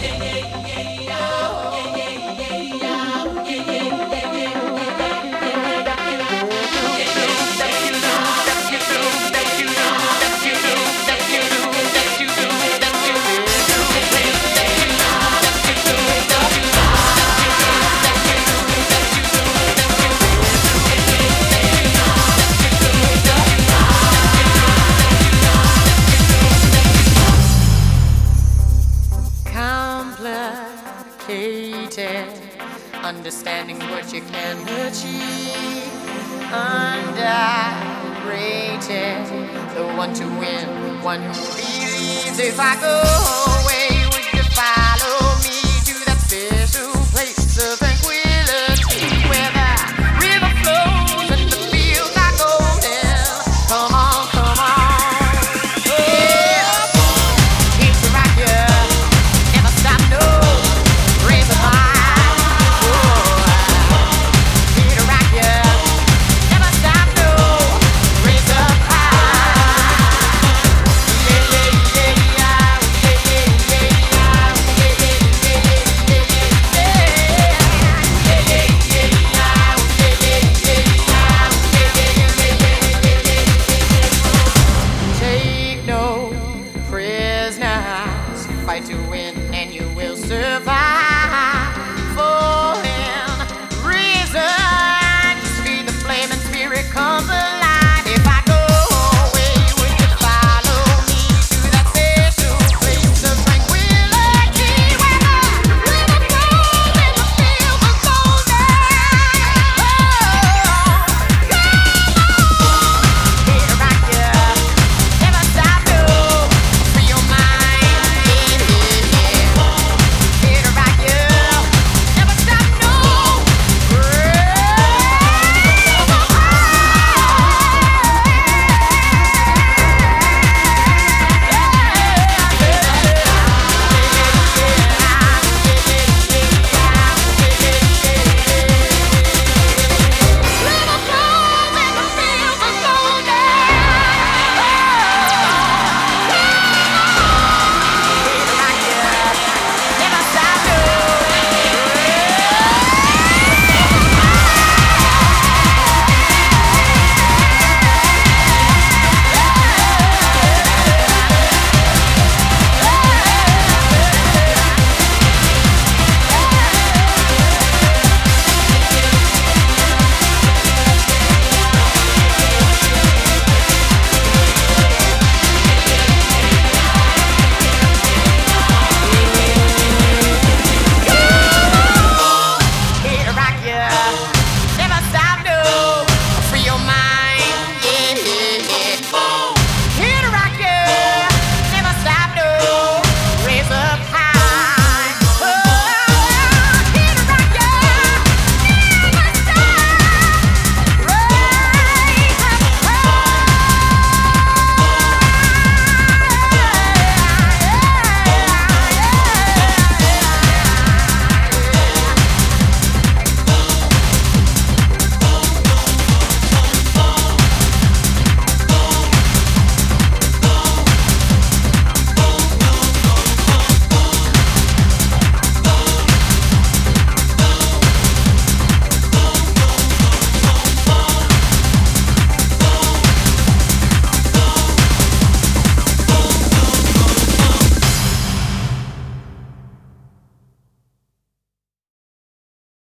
Complicated, understanding what you can achieve. Underrated, the one to win, one who believes. If I go away, would you follow me to that special place of tranquility where the river flows and the fields are golden? Come on, come on. Yeah, keep to rock you. Never stop, no. Raise the bar. Keep to rock you. Never stop, no. Raise the bar. Yeah, yeah, yeah, yeah. Yeah, yeah, yeah, yeah. Yeah, yeah, yeah, yeah, yeah, yeah. Yeah, yeah, yeah, yeah. Yeah, yeah, yeah, yeah. Yeah, yeah, yeah, yeah. Take no prisoners. Fight to win and you will survive.